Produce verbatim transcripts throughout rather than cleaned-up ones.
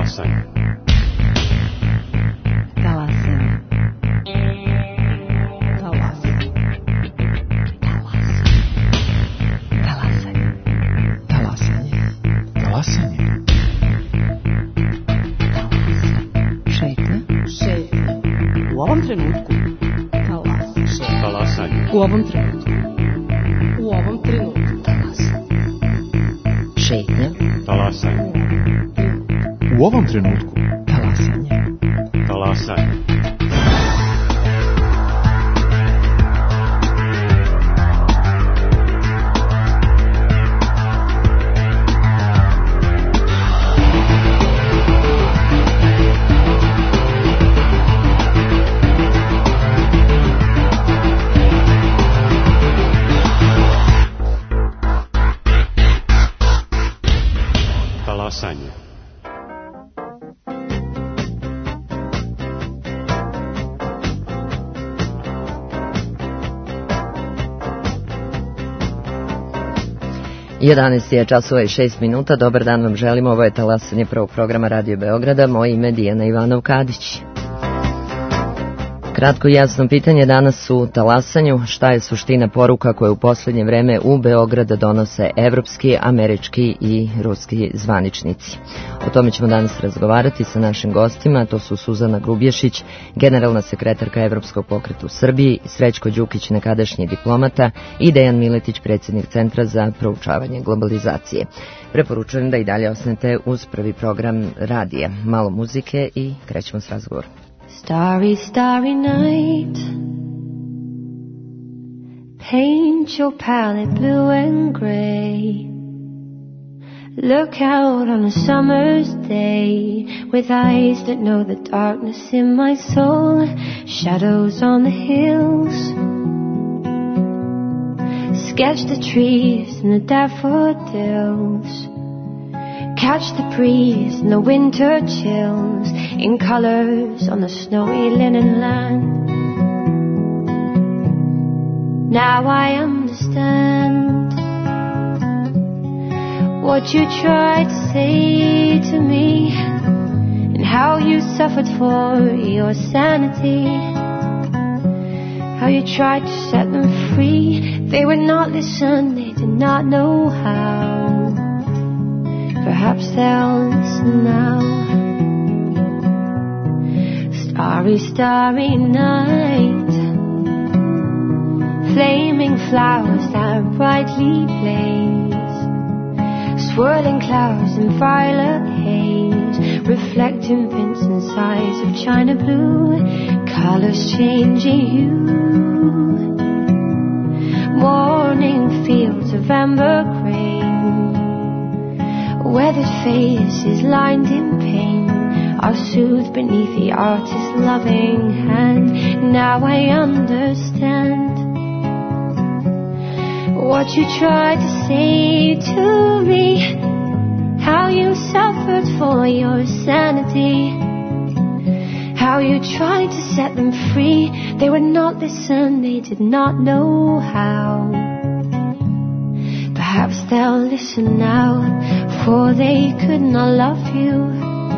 Talasanje. Talasanje. Talasanje. Talasanje. Talasanje. Šetnja. Šetnja. U ovom trenutku. Talasanje. Talasanje. U ovom trenutku. U ovom trenutku. Talasanje. Šetnja. Talasanje. U ovom trenutku. Talasanje. Talasanje. Talasanje. jedanaest je časova i šest minuta. Dobar dan vam želimo. Ovo je Talasanje prvog programa Radio Beograda. Moje ime je Dijana Ivanov-Kadić. Kratko i jasno pitanje danas u Talasanju. Šta je suština poruka koje u posljednje vreme u Beograd donose evropski, američki i ruski zvaničnici? O tome ćemo danas razgovarati sa našim gostima. To su Suzana Grubješić, generalna sekretarka Evropskog pokreta u Srbiji, Srećko Đukić, nekadašnji diplomata, i Dejan Miletić, predsjednik Centra za proučavanje globalizacije. Preporučujem da i dalje ostanete uz prvi program radija. Malo muzike i krećemo s razgovorom. Starry, starry night, paint your palette blue and gray. Look out on a summer's day with eyes that know the darkness in my soul. Shadows on the hills, sketch the trees and the daffodils. Catch the breeze and the winter chills in colors on the snowy linen land. Now I understand what you tried to say to me, and how you suffered for your sanity, how you tried to set them free. They would not listen, they did not know how. Perhaps they'll listen now. Starry, starry night, flaming flowers that brightly blaze, swirling clouds in violet haze, reflecting Vincent's eyes of china blue, colors changing hue, morning fields of amber grain, weathered faces lined in pain are soothed beneath the artist's loving hand. Now I understand what you tried to say to me, how you suffered for your sanity, how you tried to set them free. They would not listen, they did not know how. Perhaps they'll listen now, for they could not love you.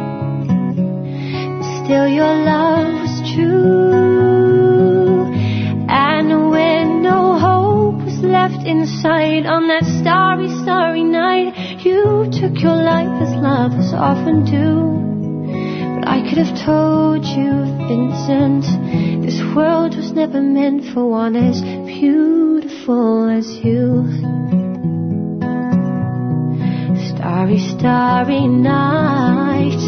Still your love was true. And when no hope was left inside on that starry, starry night, you took your life as lovers often do. But I could have told you, Vincent, this world was never meant for one as beautiful as you. Starry, starry night,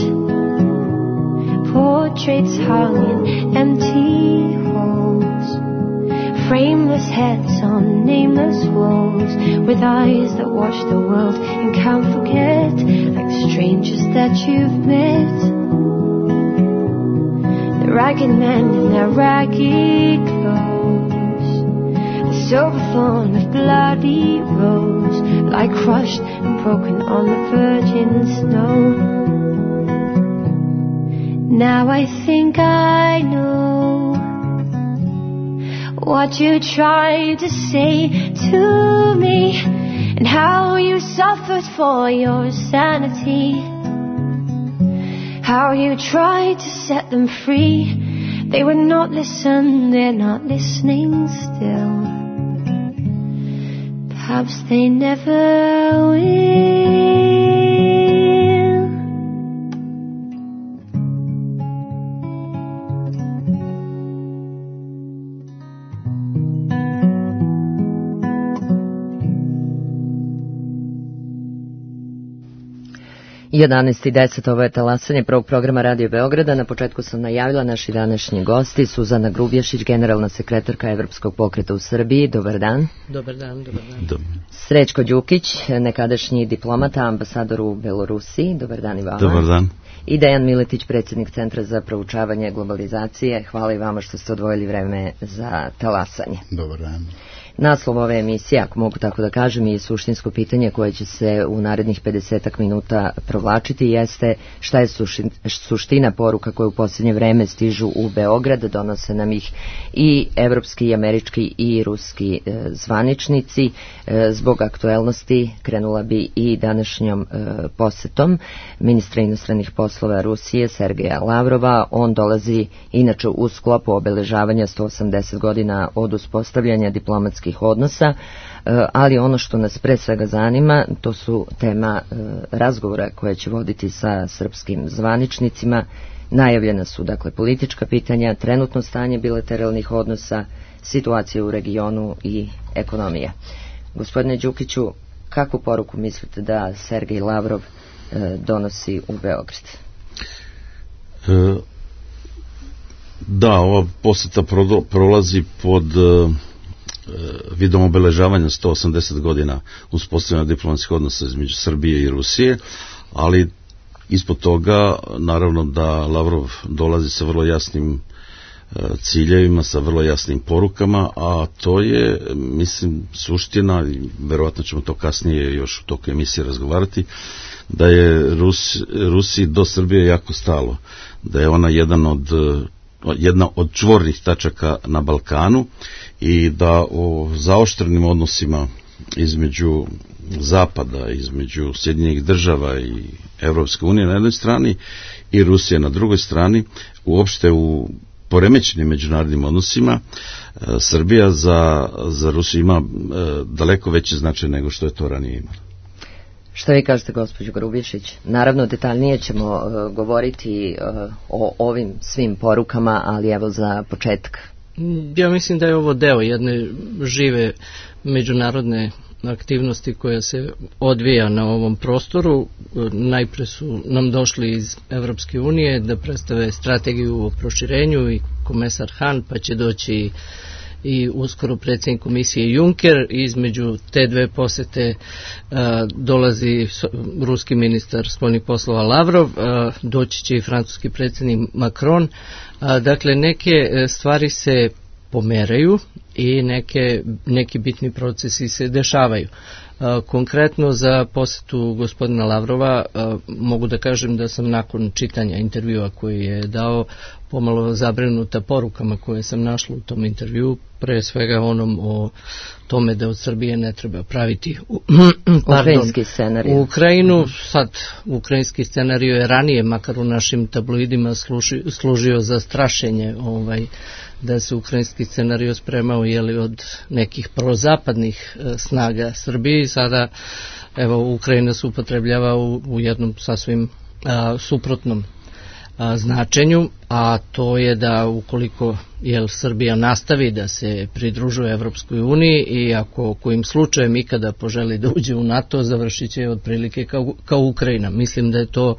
portraits hung in empty halls, frameless heads on nameless walls, with eyes that watch the world and can't forget, like strangers that you've met. The ragged men in their ragged clothes, the silver thorn of bloody rose, lie crushed and broken on the virgin snow. Now I think I know what you tried to say to me, and how you suffered for your sanity, how you tried to set them free. They would not listen, they're not listening still. Perhaps they never will. jedanaest i deset, ovo je talasanje prvog programa Radio Beograda. Na početku sam najavila naši današnji gosti, Suzana Grubješić, generalna sekretarka Evropskog pokreta u Srbiji. Dobar dan. Dobar dan, dobar dan. Dobar. Srećko Đukić, nekadašnji diplomata, ambasador u Belorusiji. Dobar dan i vama. Dobar dan. I Dejan Miletić, predsjednik Centra za proučavanje globalizacije. Hvala i vama što ste odvojili vreme za talasanje. Dobar dan. Naslov ove emisije, ako mogu tako da kažem, i suštinsko pitanje koje će se u narednih pedesetak minuta provlačiti jeste šta je suština poruka koje u posljednje vreme stižu u Beograd, donose nam ih i evropski, i američki i ruski e, zvaničnici. E, zbog aktuelnosti krenula bi i današnjom e, posetom ministra inostranih poslova Rusije Sergeja Lavrova. On dolazi inače u sklopu obeležavanja sto osamdeset godina od uspostavljanja diplomatskih odnosa, ali ono što nas pre svega zanima, to su tema razgovora koje će voditi sa srpskim zvaničnicima. Najavljena su dakle politička pitanja, trenutno stanje bilateralnih odnosa, situacija u regionu i ekonomija. Gospodine Đukiću, kakvu poruku mislite da Sergej Lavrov donosi u Beograd? E, da, ova poseta prolazi pod vidom obeležavanja sto osamdeset godina uspostavljanja diplomatskih odnosa između Srbije i Rusije, ali ispod toga naravno da Lavrov dolazi sa vrlo jasnim ciljevima, sa vrlo jasnim porukama, a to je, mislim, suština, i verovatno ćemo to kasnije još u toku emisije razgovarati, da je Rus, Rusiji do Srbije jako stalo, da je ona jedan od jedna od čvornih tačaka na Balkanu i da o zaoštrenim odnosima između Zapada, između Sjedinjenih država i Evropske unije na jednoj strani i Rusije na drugoj strani, uopšte u poremećenim međunarodnim odnosima, Srbija za, za Rusiju ima daleko veće značaj nego što je to ranije imala. Šta vi kažete, gospođo Grubješić? Naravno, detaljnije ćemo uh, govoriti uh, o ovim svim porukama, ali evo za početak. Ja mislim da je ovo deo jedne žive međunarodne aktivnosti koja se odvija na ovom prostoru. Najpre su nam došli iz Evropske unije da predstave strategiju o proširenju i komesar Han, pa će doći i uskoro predsjednik komisije Juncker. Između te dve posete a, dolazi ruski ministar spoljnih poslova Lavrov, a, doći će i francuski predsjednik Macron. A, dakle, neke stvari se pomeraju i neke, neki bitni procesi se dešavaju. A, konkretno za posetu gospodina Lavrova a, mogu da kažem da sam nakon čitanja intervjua koji je dao pomalo zabrinuta porukama koje sam našla u tom intervju, pre svega onom o tome da od Srbije ne treba praviti u, pardon, ukrajinski scenarij. U Ukrajinu. Sad, ukrajinski scenarij je ranije, makar u našim tabloidima, služi, služio za strašenje, ovaj, da se ukrajinski scenarij spremao jeli, od nekih prozapadnih e, snaga Srbije. Sada, evo, Ukrajina se upotrebljava u, u jednom sasvim a, suprotnom a, značenju, a to je da ukoliko jel, Srbija nastavi da se pridružuje Evropskoj uniji i ako kojim slučajem ikada poželi da uđe u NATO, završit će otprilike kao, kao Ukrajina. Mislim da je to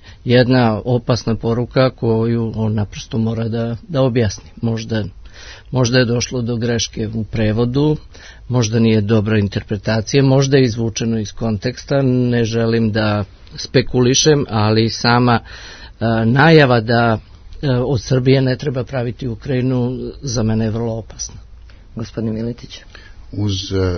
jedna opasna poruka koju on naprosto mora da, da objasni. Možda, možda je došlo do greške u prevodu, možda nije dobra interpretacija, možda je izvučeno iz konteksta, ne želim da spekulišem, ali sama a, najava da a, od Srbije ne treba praviti Ukrajinu za mene je vrlo opasna. Gospodine Miletić. uz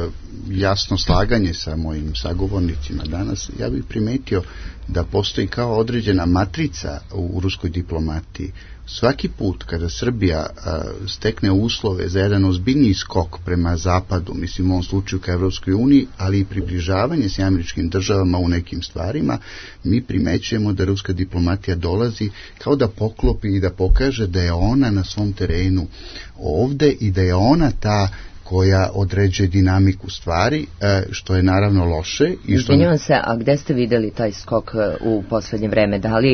jasno slaganje sa mojim sagovornicima danas, ja bih primetio da postoji kao određena matrica u ruskoj diplomatiji. Svaki put kada Srbija a, stekne uslove za jedan ozbiljniji skok prema zapadu, mislim u ovom slučaju ka Evropskoj uniji, ali i približavanje s američkim državama u nekim stvarima, mi primećujemo da ruska diplomatija dolazi kao da poklopi i da pokaže da je ona na svom terenu ovde i da je ona ta koja određuje dinamiku stvari, što je naravno loše. I što... Izvinjavam se, a gde ste videli taj skok u poslednje vreme? Da li e,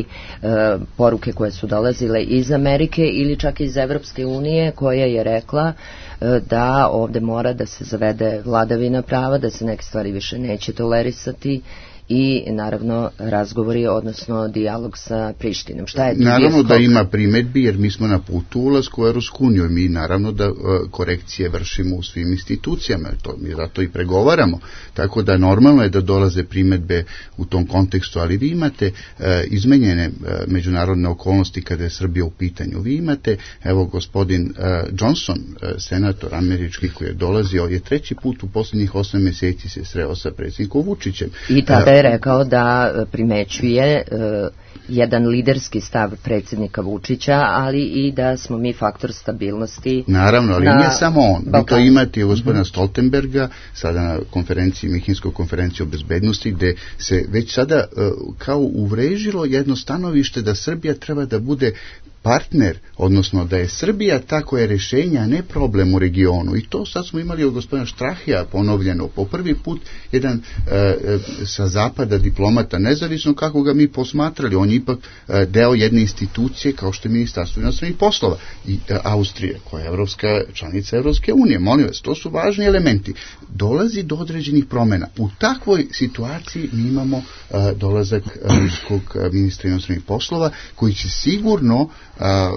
poruke koje su dolazile iz Amerike ili čak iz Evropske unije koja je rekla e, da ovde mora da se zavede vladavina prava, da se neke stvari više neće tolerisati i naravno razgovori, odnosno dijalog sa Prištinom. Šta je tu naravno da ima primetbi, jer mi smo na putu ulasku u Evropsku uniju i mi naravno da uh, korekcije vršimo u svim institucijama, to mi zato i pregovaramo, tako da normalno je da dolaze primetbe u tom kontekstu, ali vi imate uh, izmenjene uh, međunarodne okolnosti kada je Srbija u pitanju. Vi imate, evo gospodin uh, Johnson, uh, senator američki koji je dolazio, je treći put u posljednjih osam mjeseci se sreo sa predsjednikom Vučićem. I tada je rekao da primećuje uh, jedan liderski stav predsjednika Vučića, ali i da smo mi faktor stabilnosti. Naravno, ali nije samo on. Vi to imate od gospodina Stoltenberga, sada na konferenciji, Minhenskoj konferenciji o bezbednosti, gde se već sada uh, kao uvrežilo jedno stanovište da Srbija treba da bude partner, odnosno da je Srbija ta koja je rješenja, a ne problem u regionu. I to sad smo imali od gospodina Štrahija ponovljeno. Po prvi put jedan e, sa zapada diplomata, nezavisno kako ga mi posmatrali, on je ipak e, deo jedne institucije kao što je Ministarstvo inostranih poslova i e, Austrije, koja je evropska članica Evropske unije. Molim vas, to su važni elementi. Dolazi do određenih promjena. U takvoj situaciji mi imamo e, dolazak ruskog ministra inostranih poslova koji će sigurno A,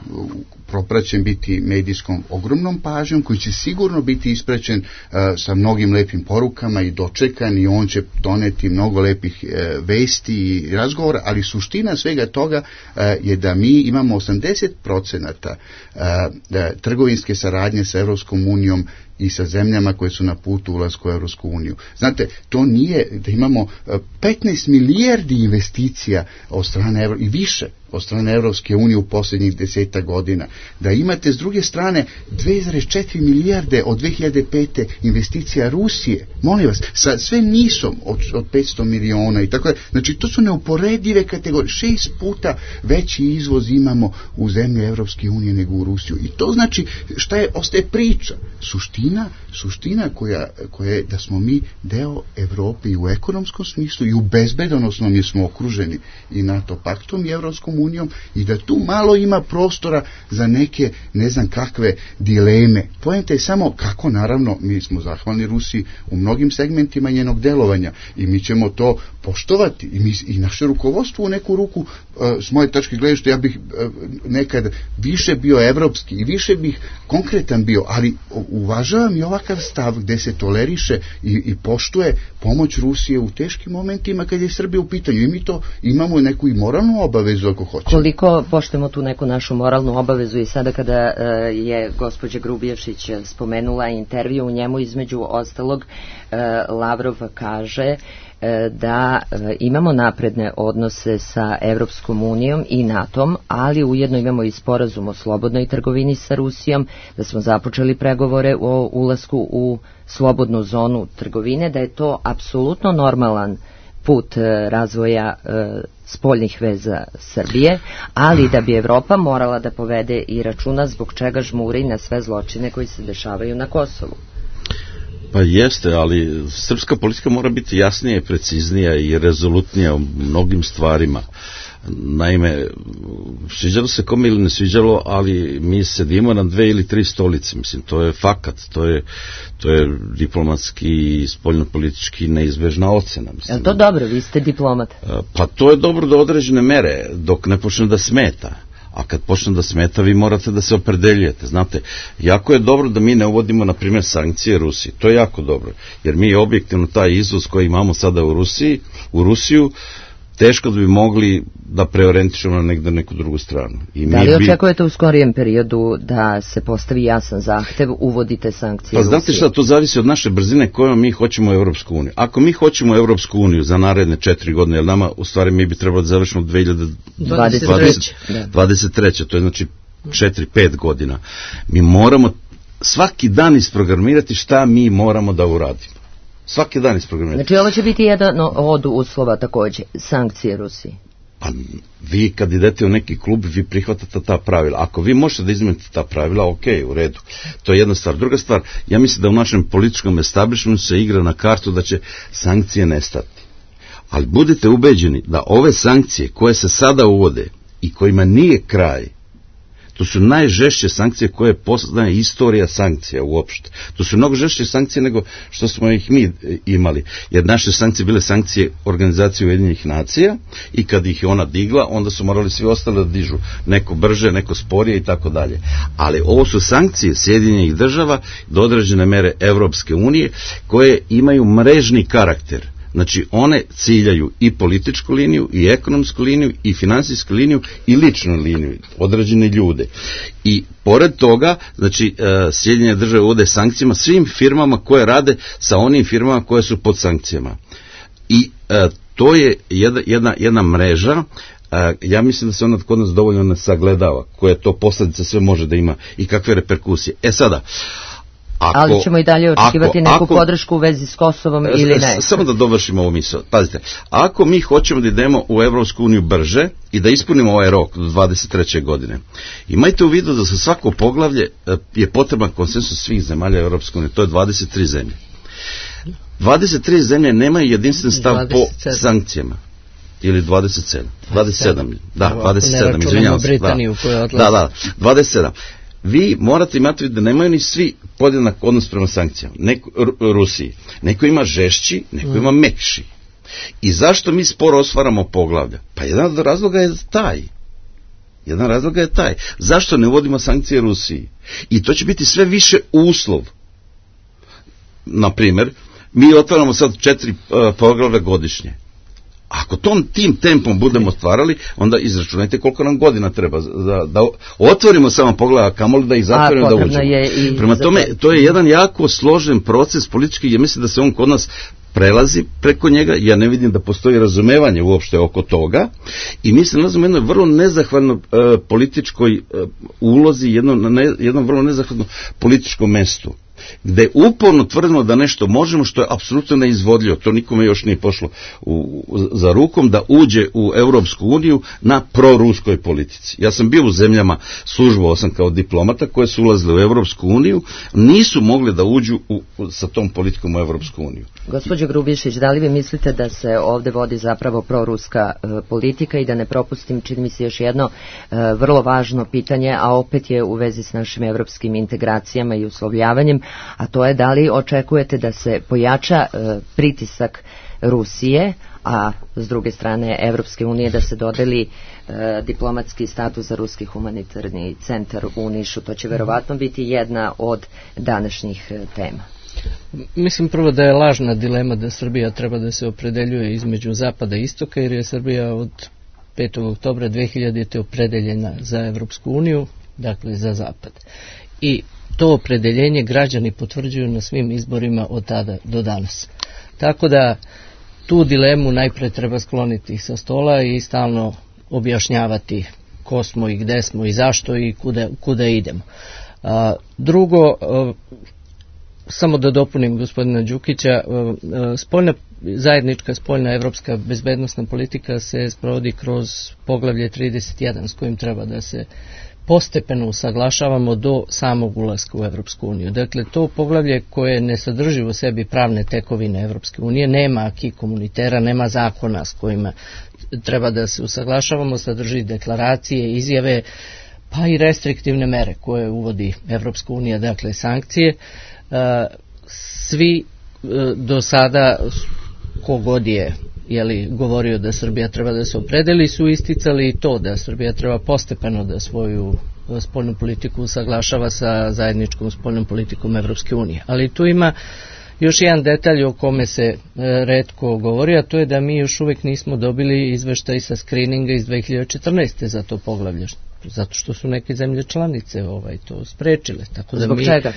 propraćen biti medijskom ogromnom pažnjom, koji će sigurno biti ispraćen a, sa mnogim lepim porukama i dočekan i on će doneti mnogo lepih a, vesti i razgovora, ali suština svega toga a, je da mi imamo osamdeset procenata trgovinske saradnje sa Evropskom unijom i sa zemljama koje su na putu ulasku u Evropsku uniju. Znate, to nije da imamo petnaest milijardi investicija od strane Evro, i više od strane Evropske unije u posljednjih deseta godina. Da imate s druge strane dve zarez četiri milijarde od dve hiljade pete investicija Rusije. Molim vas, sa sve nisom od, od petsto miliona i tako da. Znači, to su neuporedive kategorije. Šest puta veći izvoz imamo u zemlje Evropske unije nego u Rusiju. I to znači, šta je, ostaje priča. Suština, suština koja, koja je da smo mi deo Evrope i u ekonomskom smislu i u bezbedonosnom, jer smo okruženi i NATO paktom i Evropskom unijom i da tu malo ima prostora za neke, ne znam kakve dileme. Poenta je samo kako, naravno, mi smo zahvalni Rusiji u mnogim segmentima njenog delovanja i mi ćemo to poštovati i, mi, i naše rukovodstvo u neku ruku, uh, s moje tačke gledišta, ja bih uh, nekad više bio evropski i više bih konkretan bio, ali uvažavam i ovakav stav gde se toleriše i, i poštuje pomoć Rusije u teškim momentima kad je Srbija u pitanju i mi to imamo neku i moralnu obavezu ako hoćemo. Koliko poštujemo tu neku našu moralnu obavezu i sada kada uh, je gospođa Grubješić spomenula intervju, u njemu između ostalog uh, Lavrov kaže da imamo napredne odnose sa Evropskom unijom i NATO-om, ali ujedno imamo i sporazum o slobodnoj trgovini sa Rusijom, da smo započeli pregovore o ulasku u slobodnu zonu trgovine, da je to apsolutno normalan put razvoja spoljnih veza Srbije, ali da bi Evropa morala da povede i računa zbog čega žmuri na sve zločine koji se dešavaju na Kosovu. Pa jeste, ali srpska politika mora biti jasnija i preciznija i rezolutnija u mnogim stvarima. Naime, sviđalo se kome ili ne sviđalo, ali mi sedimo na dve ili tri stolice, mislim, to je fakat, to je, to je diplomatski i spoljnopolitički neizbežna ocena. Mislim. Je to dobro, vi ste diplomat? Pa to je dobro do određene mere, dok ne počne da smeta. A kad počne da smeta, vi morate da se opredeljujete. Znate, jako je dobro da mi ne uvodimo, na primjer, sankcije Rusiji. To je jako dobro, jer mi objektivno taj izvoz koji imamo sada u Rusiji, u Rusiju, teško da bi mogli da preorijentišemo na negde neku drugu stranu. I da li bi... očekujete u skorijem periodu da se postavi jasan zahtev, uvodite sankcije Pa znate šta, to zavisi od naše brzine kojom mi hoćemo u Evropsku uniju. Ako mi hoćemo u Evropsku uniju za naredne četiri godine, jer nama u stvari mi bi trebalo da završimo dve hiljade dvadeset treće. To je znači četiri pet godina. Mi moramo svaki dan isprogramirati šta mi moramo da uradimo. Svaki dan isprogramirati. Znači ovo će biti jedan od uslova također, sankcije Rusiji. Pa vi kad idete u neki klub, vi prihvatate ta pravila. Ako vi možete da izmenite ta pravila, ok, u redu. To je jedna stvar. Druga stvar, ja mislim da u našem političkom establishmentu se igra na kartu da će sankcije nestati. Ali budite ubeđeni da ove sankcije koje se sada uvode i kojima nije kraj, to su najžešće sankcije koje poznaje istorija sankcija uopšte. To su mnogo žešće sankcije nego što smo ih mi imali. Jer naše sankcije bile sankcije Organizacije Ujedinjenih nacija i kad ih je ona digla, onda su morali svi ostali da dižu. Neko brže, neko sporije i tako dalje. Ali ovo su sankcije Sjedinjenih država do određene mere Evropske unije koje imaju mrežni karakter. Znači, one ciljaju i političku liniju, i ekonomsku liniju, i finansijsku liniju, i ličnu liniju, određene ljude. I pored toga, znači, Sjedinjene države uvode sankcijama svim firmama koje rade sa onim firmama koje su pod sankcijama. I to je jedna, jedna, jedna mreža, ja mislim da se ona kod nas dovoljno ne sagledava, koje to posljedice sve može da ima i kakve reperkusije. E sada, Ako, ali ćemo i dalje očekivati ako, neku ako, podršku u vezi s Kosovom ili ne? Samo da dovršimo ovu misao. Pazite, ako mi hoćemo da idemo u Evropsku uniju brže i da ispunimo ovaj rok do dvadeset treće godine, imajte u vidu da za svako poglavlje je potreban konsensus svih zemalja Evropske unije, to je dvadeset tri zemlje. dvadeset tri zemlje nemaju jedinstven stav dvadeset sedam po sankcijama. Ili dvadeset sedam. dvadeset sedam. Da, dvadeset sedam, izvinjavam se. Da, da, da, dvadeset sedam. Vi morate imati da nemaju ni svi podjednak odnos prema sankcijama. Neko, Rusiji. Neko ima žešći, neko ima mekši. I zašto mi sporo osvaramo poglavlja? Pa jedan od razloga je taj. Jedan razloga je taj. Zašto ne uvodimo sankcije Rusiji? I to će biti sve više uslov. Naprimjer, mi otvaramo sad četiri uh, poglavlja godišnje. Ako tom tim tempom budemo stvarali, onda izračunajte koliko nam godina treba da, da otvorimo samo pogleda, kamoli da ih zatvorimo da uđemo. Prema tome, to je jedan jako složen proces politički, ja mislim da se on kod nas prelazi preko njega, ja ne vidim da postoji razumevanje uopšte oko toga i mislim da smo jednoj vrlo nezahvalnoj uh, političkoj uh, ulozi, jednom, ne, jednom vrlo nezahvalnom političkom mestu, gde uporno tvrdimo da nešto možemo što je apsolutno neizvodljivo, to nikome još nije pošlo u, u, za rukom da uđe u Evropsku uniju na proruskoj politici. Ja sam bio u zemljama, službovao sam kao diplomata koje su ulazile u Evropsku uniju, nisu mogli da uđu u, u, sa tom politikom u Evropsku uniju. Gospođo Grubišić, da li vi mislite da se ovde vodi zapravo proruska e, politika i da ne propustim, čini mi se još jedno e, vrlo važno pitanje, a opet je u vezi s našim evropskim integracijama i uslovljavanjem, a to je da li očekujete da se pojača e, pritisak Rusije, a s druge strane Evropske unije da se dodeli e, diplomatski status za Ruski humanitarni centar u Nišu. To će verovatno biti jedna od današnjih e, tema. Mislim prvo da je lažna dilema da Srbija treba da se opredeljuje između zapada i istoka, jer je Srbija od petog oktobra dve hiljadite opredeljena za Evropsku uniju, dakle za zapad. I to opredeljenje građani potvrđuju na svim izborima od tada do danas. Tako da tu dilemu najpre treba skloniti sa stola i stalno objašnjavati ko smo i gde smo i zašto i kuda, kuda idemo. A, drugo, a, samo da dopunim gospodina Đukića, a, a, spoljna, zajednička spoljna evropska bezbednosna politika se sprovodi kroz poglavlje trideset jedan s kojim treba da se postepeno usaglašavamo do samog ulaska u Evropsku uniju. Dakle, to poglavlje koje ne sadrži u sebi pravne tekovine Evropske unije, nema aki komunitera, nema zakona s kojima treba da se usaglašavamo, sadrži deklaracije, izjave, pa i restriktivne mere koje uvodi Evropska unija, dakle sankcije. Svi do sada, kogod je jeli, govorio da Srbija treba da se opredeli, su isticali i to da Srbija treba postepeno da svoju spoljnu politiku usaglašava sa zajedničkom spoljnom politikom Evropske unije. Ali tu ima još jedan detalj o kome se e, retko govori, a to je da mi još uvijek nismo dobili izveštaj sa skrininga iz dve hiljade četrnaeste za to poglavlje, zato što su neke zemlje članice ovaj, to sprečile. Tako da Zbog mi, čega?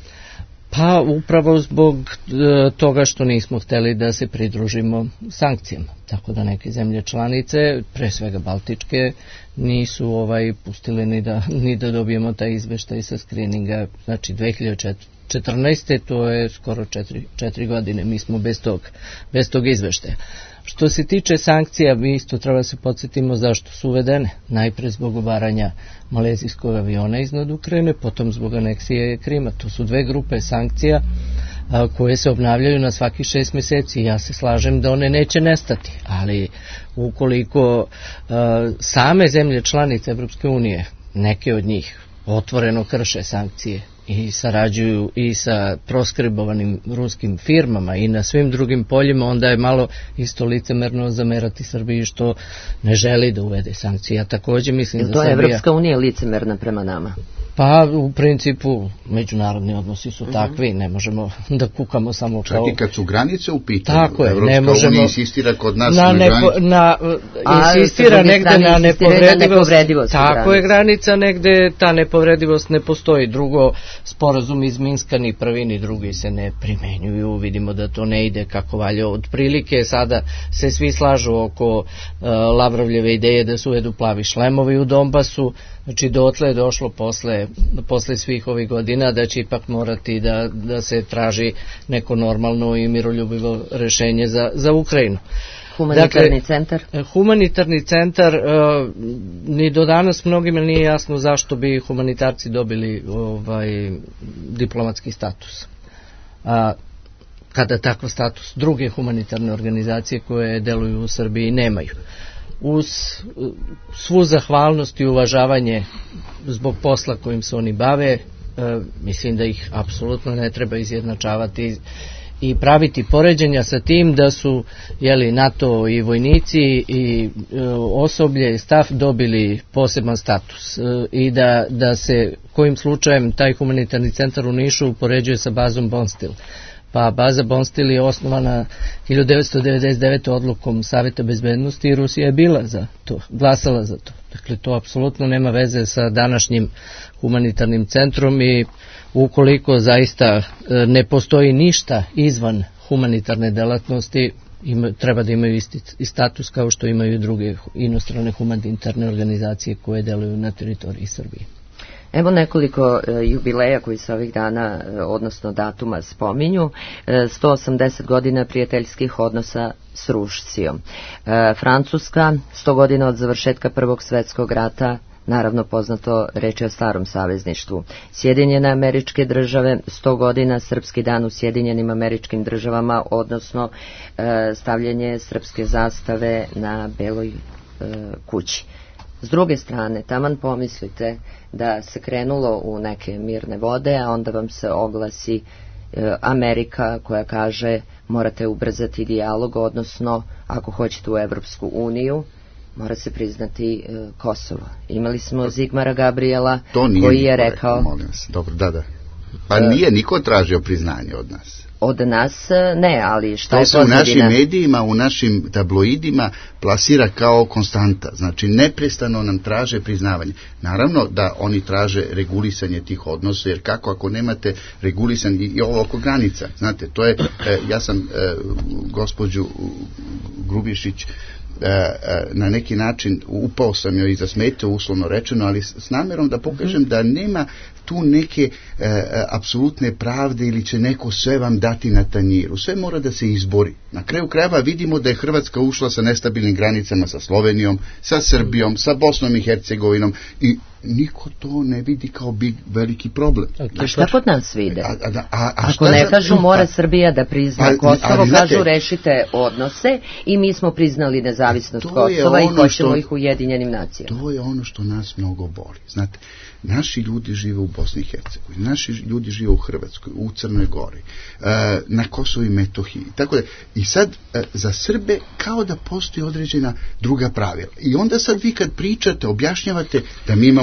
Pa upravo zbog e, toga što nismo hteli da se pridružimo sankcijama. Tako da neke zemlje članice, pre svega Baltičke, nisu ovaj pustile ni da, ni da dobijemo taj izveštaj sa skrininga. Znači dve hiljade četrnaeste to je skoro četiri, četiri godine, mi smo bez tog, bez tog izveštaja. Što se tiče sankcija, mi isto treba se podsjetimo zašto su uvedene. Najpre zbog obaranja malezijskog aviona iznad Ukrajine, potom zbog aneksije Krima. To su dve grupe sankcija a, koje se obnavljaju na svaki šest mjeseci. Ja se slažem da one neće nestati, ali ukoliko a, same zemlje članice Evropske unije, neke od njih otvoreno krše sankcije i sarađuju i sa proskribovanim ruskim firmama i na svim drugim poljima, onda je malo isto licemerno zamerati Srbiji što ne želi da uvede sankcije. Ja također mislim da to je Srbija... Evropska unija licemerna prema nama? Pa u principu međunarodni odnosi su takvi, ne možemo da kukamo samo kao... Čak i kad su granice u pitanju, tako je, Evropska ne možemo... unija insistira kod nas na, na, nepo, granici. na A, insistira negde na nepovredivost, nepovredivost tako je, granica negde ta nepovredivost ne postoji. Drugo, sporazum iz Minska ni prvi ni drugi se ne primenjuju, vidimo da to ne ide kako valja. Otprilike sada se svi slažu oko uh, Lavrovljeve ideje da se uvedu plavi šlemovi u Donbasu. Znači dotle je došlo posle, posle svih ovih godina da će ipak morati da, da se traži neko normalno i miroljubivo rešenje za, za Ukrajinu. Humanitarni dakle, centar? Humanitarni centar, uh, ni do danas mnogima nije jasno zašto bi humanitarci dobili ovaj, diplomatski status. A kada takav status druge humanitarne organizacije koje deluju u Srbiji nemaju. Uz svu zahvalnost i uvažavanje zbog posla kojim se oni bave, e, mislim da ih apsolutno ne treba izjednačavati i praviti poređenja sa tim da su jeli, NATO i vojnici i e, osoblje i staf dobili poseban status e, i da, da se kojim slučajem taj humanitarni centar u Nišu upoređuje sa bazom Bonstil. Pa baza Bonstil je osnovana hiljadu devetsto devedeset devete. odlukom Saveta bezbednosti i Rusija je bila za to, glasala za to. Dakle, to apsolutno nema veze sa današnjim humanitarnim centrom i ukoliko zaista ne postoji ništa izvan humanitarne delatnosti, ima, treba da imaju isti, isti status kao što imaju druge inostrane humanitarne organizacije koje deluju na teritoriji Srbije. Evo nekoliko e, jubileja koji se ovih dana, e, odnosno datuma spominju. E, sto osamdeset godina prijateljskih odnosa s Rusijom. E, Francuska, sto godina od završetka Prvog svjetskog rata, naravno poznato reč je o starom savezništvu. Sjedinjene Američke Države, sto godina srpski dan u Sjedinjenim Američkim Državama, odnosno e, stavljanje srpske zastave na Beloj e, kući. S druge strane, taman pomislite da se krenulo u neke mirne vode, a onda vam se oglasi e, Amerika koja kaže morate ubrzati dijalog, odnosno ako hoćete u Evropsku uniju, mora se priznati e, Kosovo. Imali smo Zigmara Gabriela koji je rekao... Molim vas, dobro, da, da. Pa nije niko tražio priznanje od nas. Od nas ne, ali šta to je se pozadina? u našim medijima, u našim tabloidima plasira kao konstanta. Znači, neprestano nam traže priznavanje. Naravno da oni traže regulisanje tih odnosa, jer kako ako nemate regulisanje i, i ovo oko granica. Znate, to je, e, ja sam e, gospođu Grubišić na neki način upao sam joj iza smete, uslovno rečeno, ali s namjerom da pokažem da nema tu neke e, apsolutne pravde ili će neko sve vam dati na tanjiru. Sve mora da se izbori. Na kraju krajeva vidimo da je Hrvatska ušla sa nestabilnim granicama sa Slovenijom, sa Srbijom, sa Bosnom i Hercegovinom i niko to ne vidi kao big, veliki problem. A šta kod nas vide? A, a, a, a Ako ne kažu mora Srbija da prizna pa, Kosovo, ali, kažu znate, rešite odnose i mi smo priznali nezavisnost Kosova i hoćemo što, ih Ujedinjenim nacijama. To je ono što nas mnogo boli. Znate, naši ljudi žive u Bosni i Hercegovini, naši ljudi žive u Hrvatskoj, u Crnoj Gori, na Kosovu i Metohiji. Tako da, i sad za Srbe kao da postoji određena druga pravila. I onda sad vi kad pričate, objašnjavate da mi imamo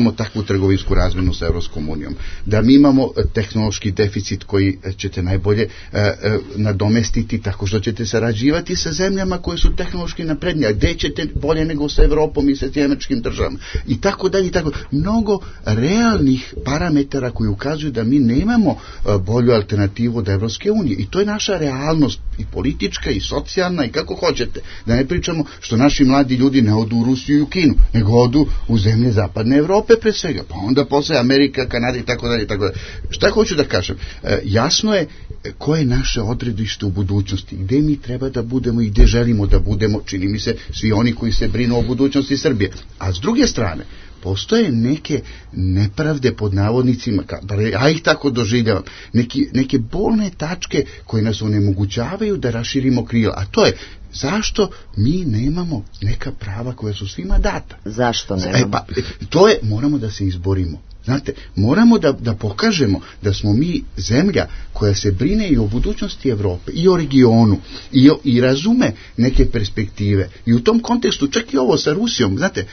nemamo takvu trgovinsku razmenu sa Evropskom unijom, da mi imamo tehnološki deficit koji ćete najbolje e, e, nadomestiti tako što ćete sarađivati sa zemljama koje su tehnološki naprednije, gde ćete bolje nego sa Evropom i sa američkim državama i tako dalje i tako. Mnogo realnih parametara koji ukazuju da mi nemamo e, bolju alternativu od Evropske unije i to je naša realnost i politička i socijalna i kako hoćete. Da ne pričamo što naši mladi ljudi ne odu u Rusiju i u Kinu, nego odu u zemlje zapadne Evrope pre svega, pa onda posle Amerika, Kanada i tako dalje i tako dalje. Šta hoću da kažem? E, jasno je koje je naše odredište u budućnosti, gde mi treba da budemo i gde želimo da budemo, čini mi se, svi oni koji se brinu o budućnosti Srbije. A s druge strane, postoje neke nepravde pod navodnicima, ja ih tako doživljavam, neki, neke bolne tačke koje nas onemogućavaju da raširimo krila, a to je zašto mi nemamo neka prava koja su svima data. Zašto nemamo? E, pa, to je, moramo da se izborimo. Znate, moramo da, da pokažemo da smo mi zemlja koja se brine i o budućnosti Evrope, i o regionu, i, o, i razume neke perspektive. I u tom kontekstu, čak i ovo sa Rusijom, znate,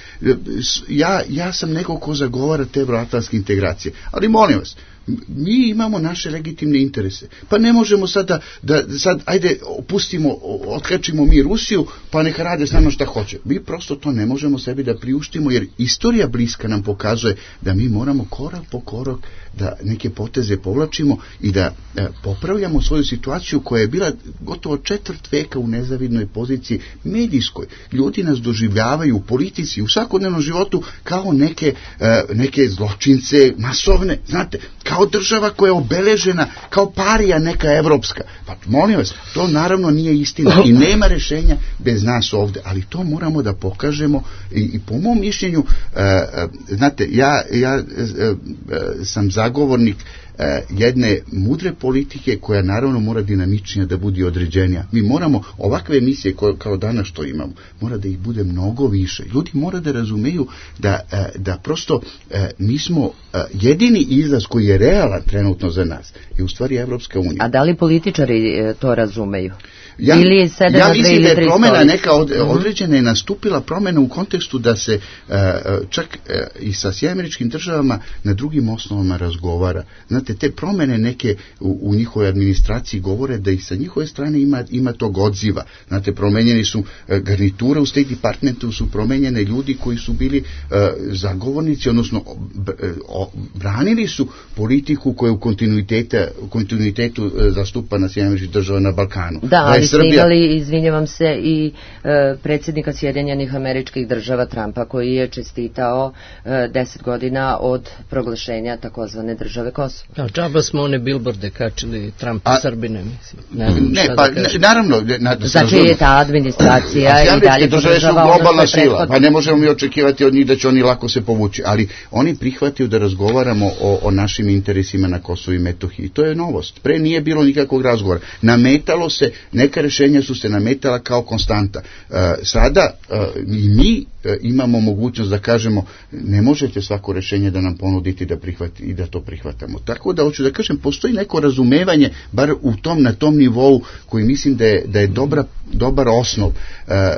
ja, ja sam neko ko zagovara te evroatlantske integracije, ali molim vas, mi imamo naše legitimne interese. Pa ne možemo sada da, da sad, ajde, opustimo, otkačimo mi Rusiju, pa neka rade s nama šta hoće. Mi prosto to ne možemo sebi da priuštimo, jer istorija bliska nam pokazuje da mi moramo korak po korak da neke poteze povlačimo i da e, popravljamo svoju situaciju koja je bila gotovo četvrt veka u nezavidnoj poziciji medijskoj. Ljudi nas doživljavaju u politici, u svakodnevnom životu kao neke, e, neke zločince masovne, znate, kao država koja je obeležena kao parija neka evropska. Pa molim vas, to naravno nije istina i nema rešenja bez nas ovde, ali to moramo da pokažemo i, i po mom mišljenju, e, znate, ja, ja e, e, sam zagovornik e, jedne mudre politike koja naravno mora dinamičnija da bude određenija. Mi moramo ovakve emisije koje, kao danas što imamo, mora da ih bude mnogo više. Ljudi mora da razumeju da, e, da prosto e, mi smo e, jedini izlaz koji je realan trenutno za nas je u stvari Evropska unija. A da li političari e, to razumeju? Ja, Ili sede ja na mislim da je promjena stolice. neka od, određena je nastupila promjena u kontekstu da se uh, čak uh, i sa američkim državama na drugim osnovama razgovara. Znate, te promjene neke u, u njihovoj administraciji govore da i sa njihove strane ima, ima tog odziva. Znate, promenjeni su uh, garnitura u State Departmentu, su promenjene ljudi koji su bili uh, zagovornici, odnosno b, uh, branili su politiku koja u kontinuitetu, kontinuitetu uh, zastupa na američkih država na Balkanu. Da, ali Srbija... snimali, izvinjavam se, i e, predsjednika Sjedinjenih Američkih Država Trumpa, koji je čestitao e, deset godina od proglašenja takozvane države Kosovo. Da, džaba smo one bilborde kačili Trumpa A, Srbine, mislim. Ne, ne pa da naravno. Na, da znači je ta administracija i dalje podržava ono globalna sila, pa ne možemo mi očekivati od njih da će oni lako se povući, ali oni prihvataju da razgovaramo o, o našim interesima na Kosovu i Metohiji. To je novost. Pre nije bilo nikakvog razgovora. Nametalo se, neka rešenja su se nametala kao konstanta. E, sada e, i mi e, imamo mogućnost da kažemo ne možete svako rešenje da nam ponuditi da prihvati i da to prihvatamo. Tako da hoću da kažem, postoji neko razumevanje bar u tom, na tom nivou koji mislim da je, da je dobra, dobar osnov. E, e,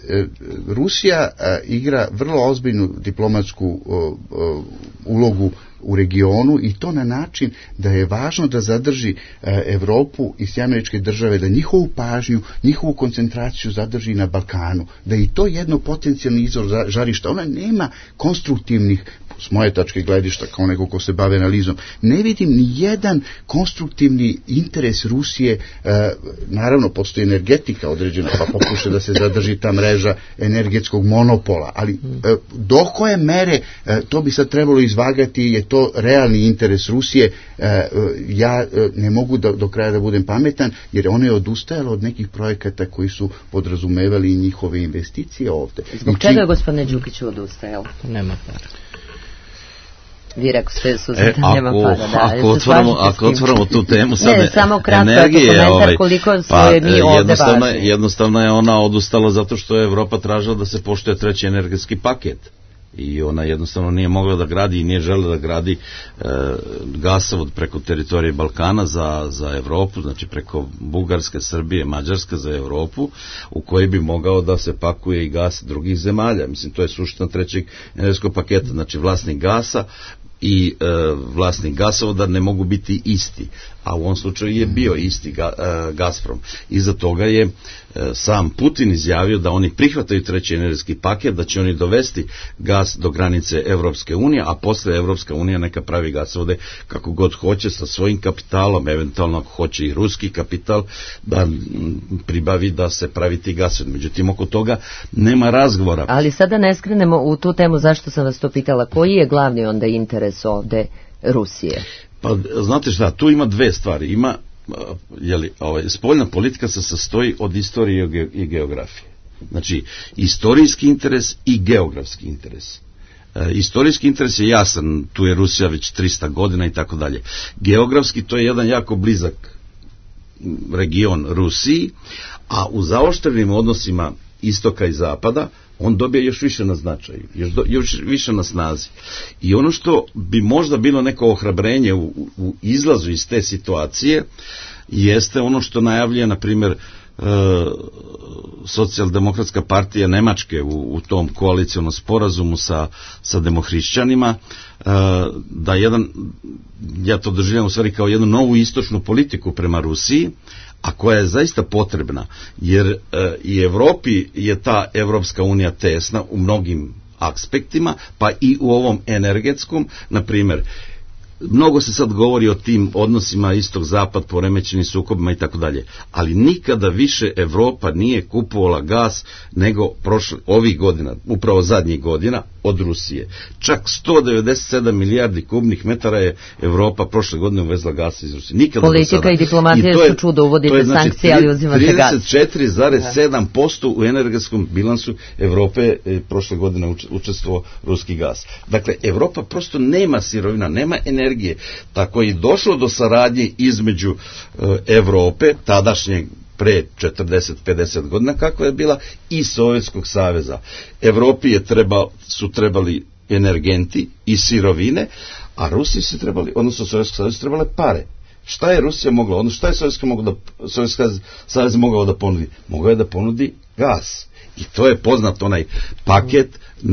Rusija e, igra vrlo ozbiljnu diplomatsku e, e, ulogu u regionu i to na način da je važno da zadrži e, Evropu i Sjedinjene Američke Države, da njihovu pažnju, njihovu koncentraciju zadrži na Balkanu, da je i to jedno potencijalni izvor žarišta. Ona nema konstruktivnih, s moje tačke gledišta kao neko ko se bave analizom, ne vidim ni jedan konstruktivni interes Rusije. E, naravno postoji energetika određena, pa pokuša da se zadrži ta mreža energetskog monopola, ali e, do koje mere e, to bi sad trebalo izvagati, je to realni interes Rusije. E, ja e, ne mogu da, do kraja da budem pametan, jer ona je odustajala od nekih projekata koji su podrazumevali njihove investicije ovde. Zbog čega je gospodine Đukiću odustajala? Nema para. Vi rekao ste su e, da nema para. Da, ako, otvoramo, ako otvoramo tu temu sad ne, samo kratko, energije, komentar ovaj, koliko su pa, mi ovde jednostavno, važni. jednostavno je ona odustala zato što je Evropa tražila da se poštuje treći energetski paket. i ona jednostavno nije mogla da gradi i nije želela da gradi e, gasovod preko teritorije Balkana za, za Evropu, znači preko Bugarske, Srbije, Mađarske za Evropu, u koji bi mogao da se pakuje i gas drugih zemalja. Mislim, to je suština trećeg energetskog paketa, znači vlasnik gasa i e, vlasnik gasovoda ne mogu biti isti, a u ovom slučaju je bio isti ga, e, Gazprom. Iza toga je e, sam Putin izjavio da oni prihvataju treći energetski paket, da će oni dovesti gas do granice Evropske unije, a posle Evropska unija neka pravi gasovode kako god hoće sa svojim kapitalom, eventualno ako hoće i ruski kapital da m, pribavi da se pravi ti gasovod. Međutim, oko toga nema razgovora. Ali sada ne skrenemo u tu temu, zašto sam vas to pitala, koji je glavni onda interes ovde Rusije? Pa znate šta, tu ima dve stvari. Ima, jeli, ovaj, spoljna politika se sastoji od istorije i geografije. Znači, istorijski interes i geografski interes. E, istorijski interes je jasan, tu je Rusija već trista godina i tako dalje. Geografski to je jedan jako blizak region Rusiji, a u zaoštrenim odnosima istoka i zapada on dobija još više na značaju, još, do, još više na snazi. I ono što bi možda bilo neko ohrabrenje u, u izlazu iz te situacije jeste ono što najavljuje, na primjer, e, socijaldemokratska partija Nemačke u, u tom koalicijonom sporazumu sa, sa demohrišćanima, e, da jedan, ja to doživljam u stvari kao jednu novu istočnu politiku prema Rusiji, a koja je zaista potrebna, jer e, i Evropi je ta Evropska unija tesna u mnogim aspektima, pa i u ovom energetskom, na primjer, mnogo se sad govori o tim odnosima istok-zapad, poremećenim sukobima i tako dalje, ali nikada više Evropa nije kupovala gas nego prošle, ovih godina, upravo zadnjih godina, od Rusije. Čak sto devedeset sedam milijardi kubnih metara je Evropa prošle godine uvezla gas iz Rusije. Nikada politika i diplomatija su čudo, uvodite je, znači, sankcije, ali uzimate gas. trideset četiri zarez sedam posto u energetskom bilansu Evrope je prošle godine učestvovao ruski gas. Dakle, Evropa prosto nema sirovina, nema energije. Tako je došlo do saradnje između uh, Evrope, tadašnjeg pre četrdeset pedeset godina, kakva je bila, i Sovjetskog saveza. Evropi je treba, su trebali energenti i sirovine, a Rusiji su trebali, odnosno Sovjetskog saveza su trebale pare. Šta je Rusija mogla, odnosno šta je Sovjetski mogla da, Sovjetski savez mogao da ponudi? Mogao je da ponudi gas. I to je poznat onaj paket uh,